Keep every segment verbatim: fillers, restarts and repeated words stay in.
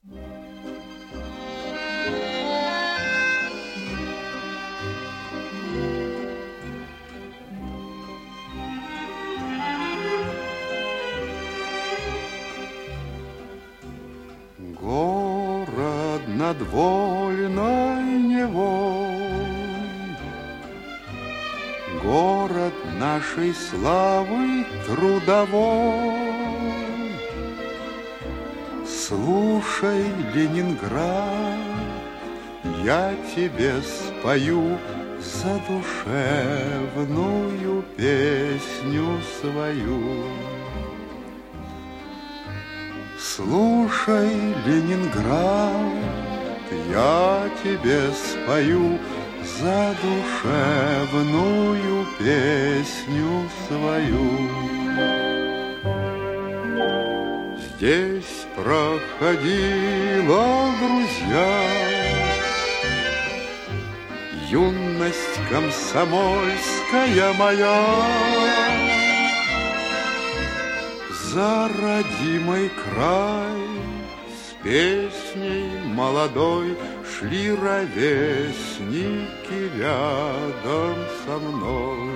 Город над вольной Невой, город нашей славы трудовой. Слушай, Ленинград, я тебе спою задушевную песню свою. Слушай, Ленинград, я тебе спою задушевную песню свою. Здесь проходила, друзья, юность комсомольская моя. За родимый край с песней молодой шли ровесники рядом со мной.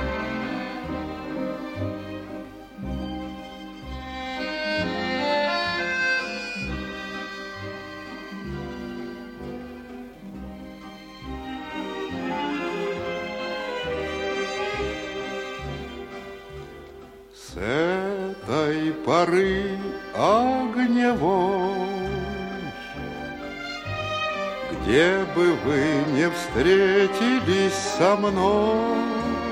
С этой поры огневой, где бы вы не встретились со мной,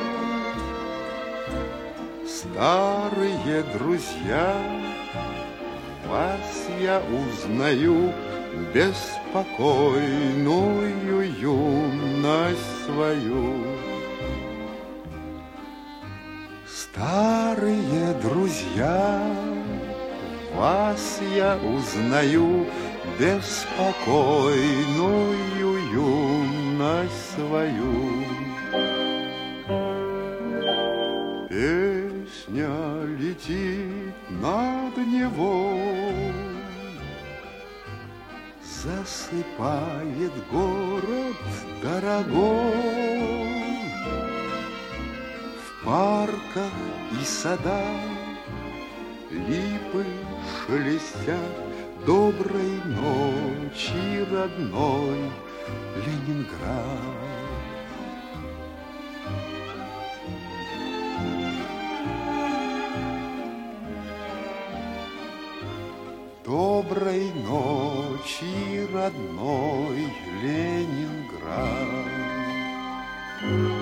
старые друзья, вас я узнаю, беспокойную юность свою. Старые друзья, вас я узнаю, беспокойную юность свою. Песня летит над Невой, засыпает город дорогой. В парках и садах липы шелестят, доброй ночи, родной Ленинград. Доброй ночи, родной Ленинград.